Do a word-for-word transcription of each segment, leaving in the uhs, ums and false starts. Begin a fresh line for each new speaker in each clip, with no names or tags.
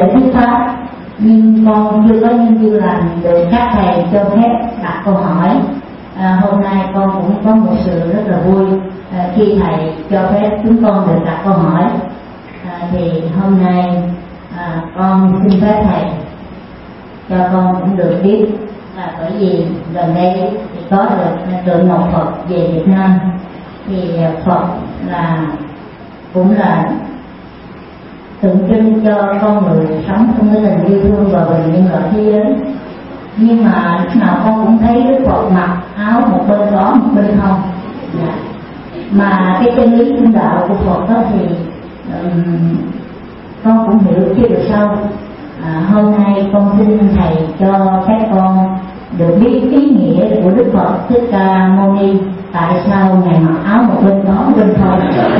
để thuyết pháp, nhưng con chưa có nhân duyên lành được các thầy cho phép đặt câu hỏi. À, hôm nay con cũng có một sự rất là vui à, khi thầy cho phép chúng con được đặt câu hỏi. À, thì hôm nay à, con xin phép thầy cho con cũng được biết là bởi vì gần đây thì có được tượng Ngọc Phật về Việt Nam, thì Phật là cũng là tượng trưng cho con người sống trong cái tình yêu thương và bình nhân loại thế giới. Nhưng mà lúc nào con cũng thấy Đức Phật mặc áo một bên có một bên không. Dạ. Mà cái chân lý trung đạo của Phật đó thì um, con cũng hiểu chưa được sâu. À, hôm nay con xin thầy cho các con được biết ý nghĩa của Đức Phật Thích Ca Mâu Ni, tại sao ngài mặc áo một bên có một bên không.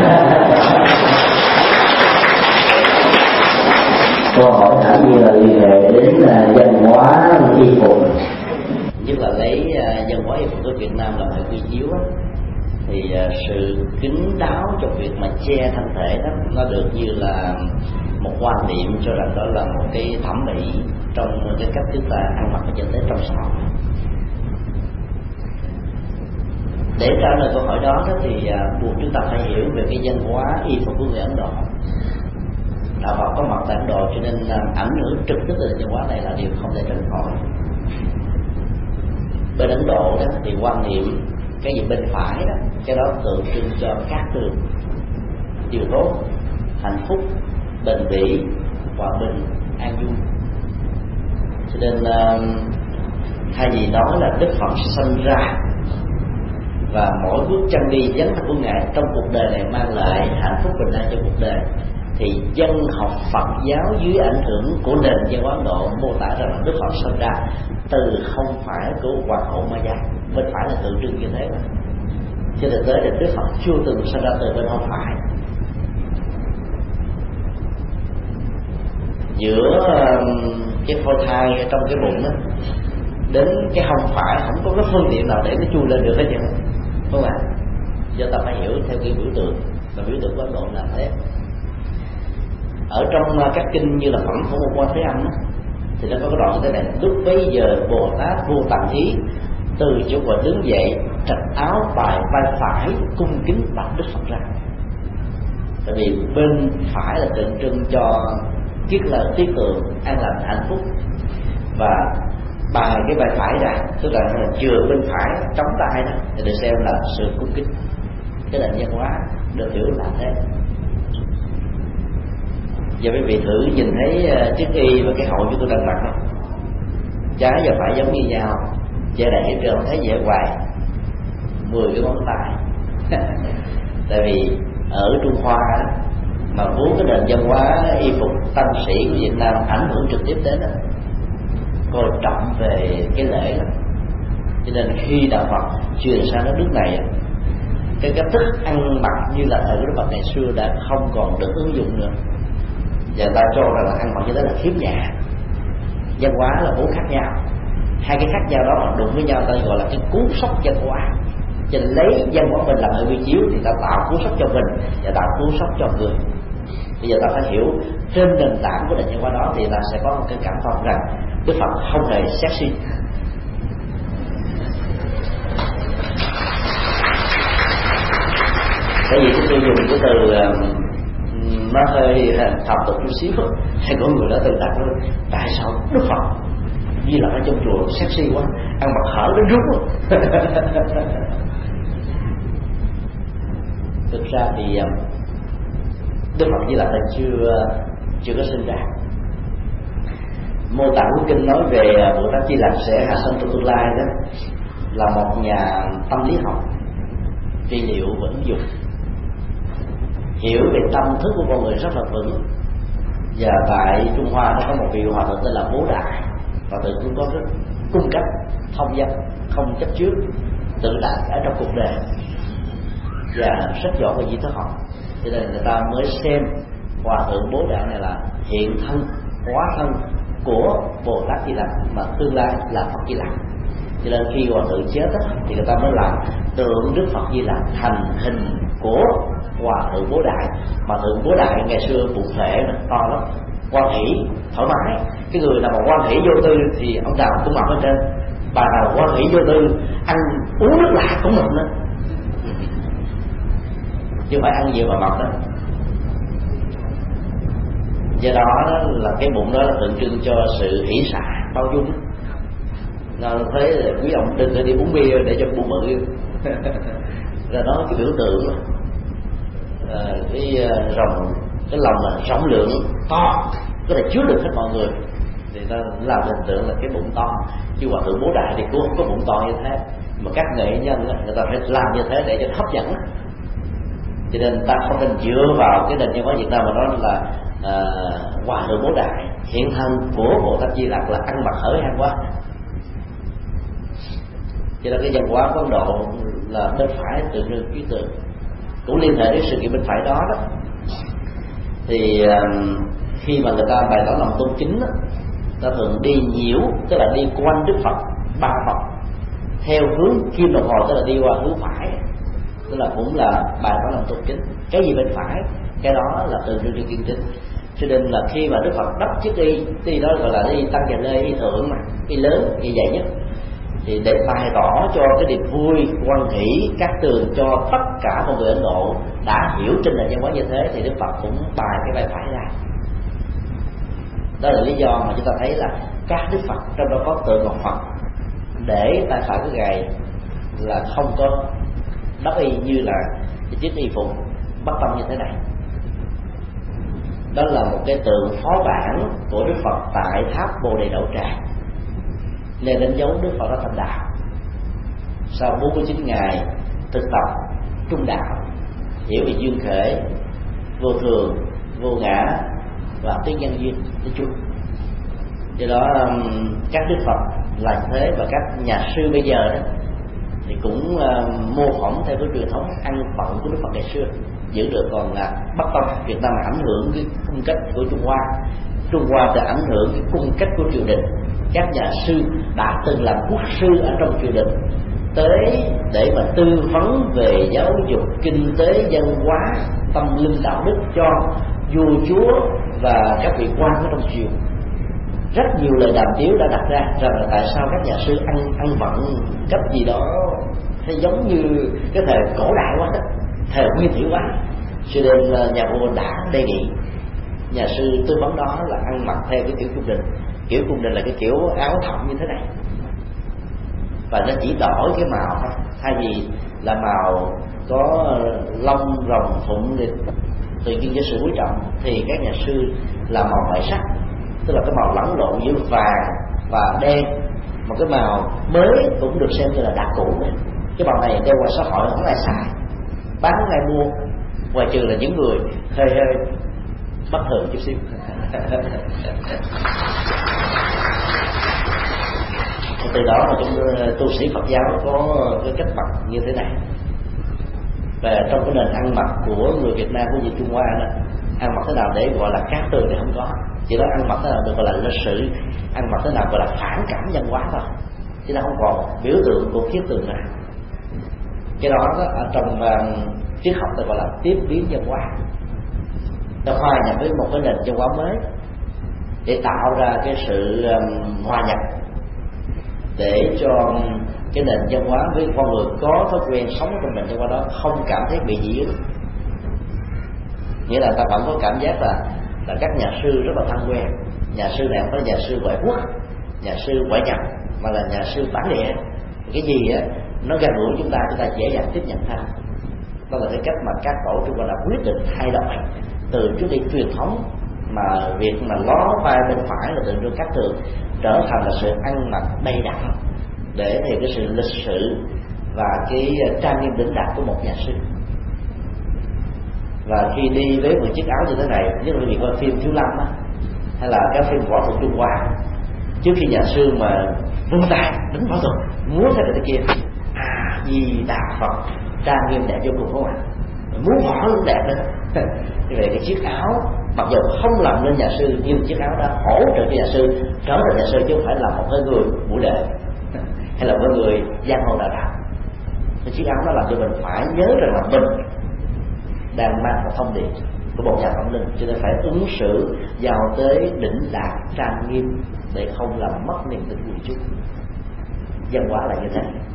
Câu hỏi thả nhiên là liên hệ đến uh, văn hóa y phục,
nhất là lấy uh, văn hóa y phục của Việt Nam làm hệ quy chiếu á, thì uh, sự kín đáo trong việc mà che thân thể đó nó được như là một quan niệm cho rằng đó là một cái thẩm mỹ trong cái cách chúng ta ăn mặc và cho tới trong xã hội. Để trả lời câu hỏi đó, đó thì uh, buộc chúng ta phải hiểu về cái văn hóa y phục của người Ấn Độ. Đạo Phật có mặt tại Ấn Độ cho nên uh, ảnh hưởng trực tiếp từ văn hóa này là điều không thể tránh khỏi. Bên Ấn Độ đó thì quan niệm cái gì bên phải đó, cái đó tượng trưng cho các tường, điều tốt, hạnh phúc, bền bỉ, hòa bình, an vui. Cho nên uh, thay vì nói là Đức Phật sinh ra và mỗi bước chân đi dấn thân của ngài trong cuộc đời này mang lại hạnh phúc bình an cho cuộc đời, thì dân học Phật giáo dưới ảnh hưởng của nền văn hóa Ấn Độ mô tả rằng là Đức Phật sinh ra từ không phải của hoàng hậu Maya. Bên phải là tượng trưng như thế mà. Trên thực tế thì Đức Phật chưa từng sinh ra từ bên hông phải. Giữa cái phôi thai trong cái bụng đó đến cái hông phải không có cái phương tiện nào để nó chui lên được hết trơn, đúng không ạ? Do ta phải hiểu theo cái biểu tượng, và biểu tượng của Ấn Độ là thế. Ở trong các kinh như là Phẩm của một quan Thế Âm đó, thì nó có cái đoạn như thế này: lúc bấy giờ Bồ Tát vô tận ý từ chỗ ngồi đứng dậy, trạch áo bài vai phải, cung kính bạch Đức Phật ra. Tại vì bên phải là tượng trưng cho kiết lời tiết tượng, an lành, hạnh phúc, và bài cái vai phải ra, tức là chừa bên phải chống tay đó, thì được xem là sự cung kính. Cái nền văn hóa được hiểu là thế. Giờ quý vị thử nhìn thấy chiếc y và cái hậu chúng tôi đang mặc không? Trái và phải giống như nhau, che đậy hết trơn, thấy dễ hoài mười cái ngón tay. Tại vì ở Trung Hoa mà vốn cái nền văn hóa y phục tăng sĩ của Việt Nam ảnh hưởng trực tiếp đến đó, coi trọng về cái lễ đó. Cho nên khi đạo Phật truyền sang đất nước này, cái cách thức ăn mặc như là thời Đức Phật ngày xưa đã không còn được ứng dụng nữa, và ta cho rằng là ăn mặc như thế là khiếm nhã. Văn hóa là bốn khác nhau, hai cái khác nhau đó mà đụng với nhau ta gọi là cái cú sốc văn hóa. Cho nên lấy văn hóa mình làm hệ quy chiếu thì ta tạo cú sốc cho mình và tạo cú sốc cho người. Bây giờ ta phải hiểu trên nền tảng của nền văn hóa đó thì ta sẽ có một cái cảm thông rằng Đức Phật không hề sexy. Tại vì chúng tôi dùng cái từ nó hơi thập tục chút xíu, hay có người đã từng đặt luôn: tại sao Đức Phật như là ở trong chùa sexy quá, ăn mặc hở đến rút. Thực ra thì Đức Phật Di Lặc là chưa chưa có sinh ra. Mô tả của kinh nói về Bồ Tát Di Lặc sẽ hạ sinh trong tương lai đó là một nhà tâm lý học, trị liệu và ứng dụng, hiểu về tâm thức của con người rất là vững. Và tại Trung Hoa nó có một vị hòa thượng tên là Bố Đại, và tự cũng có rất cung cách, thông dong, không chấp trước, tự tại ở trong cuộc đời và rất giỏi về di thức học. Cho nên người ta mới xem hòa thượng Bố Đại này là hiện thân, hóa thân của Bồ Tát Di Lặc, mà tương lai là Phật Di Lặc. Cho nên khi hòa thượng chết đó, thì người ta mới làm tượng Đức Phật Di Lặc thành hình của hòa thượng Bố Đại. Mà thượng Bố Đại ngày xưa bụng thể to lắm, quan hỷ thoải mái. Cái người nào mà quan hỷ vô tư thì ông nào cũng mập ở trên, bà nào quan hỷ vô tư ăn uống nước lạ cũng mập nữa, chứ không phải ăn nhiều mà mập đó. Do đó là cái bụng đó là tượng trưng cho sự hỷ xả bao dung. Nó thấy quý ông đừng có đi uống bia để cho bụng bự rồi đó cái biểu tượng à, cái rồng, cái lòng là rộng lượng to, có thể chứa được hết mọi người, thì ta làm hình tượng là cái bụng to. Chứ Hòa Thượng Bố Đại thì cũng không có bụng to như thế, mà các nghệ nhân người ta phải làm như thế để cho hấp dẫn. Cho nên ta không nên dựa vào cái nền văn hóa Việt Nam mà nói là à, Hòa Thượng Bố Đại hiện thân của Bồ Tát Di Lặc là ăn mặc hở hang quá. Cho nên cái văn hóa của Ấn Độ là bên phải tượng trưng trí tượng, cũng liên hệ đến sự kiện bên phải đó đó. Thì um, khi mà người ta bày tỏ lòng tôn kính đó, ta thường đi nhiễu, tức là đi quanh Đức Phật ba Phật theo hướng kim đồng hồ, tức là đi qua hướng phải, tức là cũng là bày tỏ lòng tôn kính. Cái gì bên phải, cái đó là tượng trưng cho kiên tín. Cho nên là khi mà Đức Phật đắp chiếc y, y đó gọi là y tăng và lê, y thượng mà, y lớn, y dày nhất, thì để bày tỏ cho cái niềm vui hoan hỷ các tường cho tất cả mọi người Ấn Độ đã hiểu trên nền văn hóa như thế, thì Đức Phật cũng bài cái vai phải ra. Đó là lý do mà chúng ta thấy là các Đức Phật trong đó có tượng Ngọc Phật để tay phải cái gầy là không có đắp y như là cái chiếc y phục bất tâm như thế này. Đó là một cái tượng phó bản của Đức Phật tại tháp Bồ Đề Đậu Tràng, nên đánh dấu Đức Phật đã thành đạo sau bốn mươi chín ngày thực tập trung đạo, hiểu về duyên khởi, vô thường, vô ngã và tiếng nhân duyên nói chung. Do đó các Đức Phật là thế, và các nhà sư bây giờ đó thì cũng uh, mô phỏng theo cái truyền thống ăn bận của Đức Phật ngày xưa, giữ được. Còn là Bắc Tông Việt Nam ảnh hưởng cái cung cách của Trung Hoa, Trung Hoa thì ảnh hưởng cái cung cách của triều đình. Các nhà sư đã từng làm quốc sư ở trong triều đình tới để mà tư vấn về giáo dục, kinh tế, văn hóa, tâm linh, đạo đức cho vua chúa và các vị quan ở trong triều. Rất nhiều lời đàm tiếu đã đặt ra rằng là tại sao các nhà sư ăn ăn vận cách gì đó hay giống như cái thời cổ đại quá đó, thời nguyên thủy quá. Cho nên nhà vua đã đề nghị nhà sư tư vấn đó là ăn mặc theo cái kiểu cung đình. Kiểu cung đình là cái kiểu áo thọng như thế này, và nó chỉ đổi cái màu thôi. Thay vì là màu có lông rồng phụng thì tự nhiên với sự quý trọng, thì các nhà sư là màu bảy sắc, tức là cái màu lẫn lộn giữa vàng và đen. Một cái màu mới cũng được xem như là đã cũ này. Cái màu này đeo ngoài xã hội không ai xài, bán không ai mua, ngoài trừ là những người hơi hơi bất thường chút xíu. Từ đó mà chúng tu sĩ Phật giáo có cái cách mặc như thế này. Và trong cái nền ăn mặc của người Việt Nam của người Trung Hoa đó, ăn mặc thế nào để gọi là cát tường thì không có, chỉ đó ăn mặc thế nào được gọi là lịch sử, ăn mặc thế nào gọi là phản cảm văn hóa thôi, chứ nó không còn biểu tượng của khiết tường nào. Cái đó, đó ở trong uh, triết học ta gọi là tiếp biến văn hóa, ta hòa nhập với một cái nền văn hóa mới để tạo ra cái sự um, hòa nhập, để cho cái nền văn hóa với con người có thói quen sống trong nền văn hóa đó không cảm thấy bị dị ứng. Nghĩa là ta vẫn có cảm giác là là các nhà sư rất là thân quen. Nhà sư này không phải nhà sư ngoại quốc, nhà sư ngoại nhập, mà là nhà sư bản địa. Cái gì á nó gần gũi chúng ta, chúng ta dễ dàng tiếp nhận thôi. Đó là cái cách mà các tổ Trung Hoa đã quyết định thay đổi từ trước đây truyền thống mà việc mà ló vai bên phải là tượng trưng cát tường trở thành là sự ăn mặc đầy đặn để thì cái sự lịch sự và cái trang nghiêm đỉnh đạt của một nhà sư. Và khi đi với một chiếc áo như thế này, nhất là vì coi phim Thiếu Lâm á, hay là các phim võ thuật Trung Hoa, trước khi nhà sư mà vung tay đánh võ thuật múa thế này thế kia, à Di Đà Phật, trang nghiêm đẹp vô cùng, không ạ? Múa võ cũng đẹp nữa. Như vậy cái chiếc áo mặc dù không làm nên nhà sư, nhưng chiếc áo đã hỗ trợ cho nhà sư trở thành nhà sư, chứ không phải là một cái người mũi lệ hay là một người giang hồ đạo đạo. Cái chiếc áo nó làm cho mình phải nhớ rằng là mình đang mang một thông điệp của một nhà tâm linh, cho nên phải ứng xử vào tới đỉnh đạt trang nghiêm để không làm mất niềm tin của chúng. Văn hóa là như thế.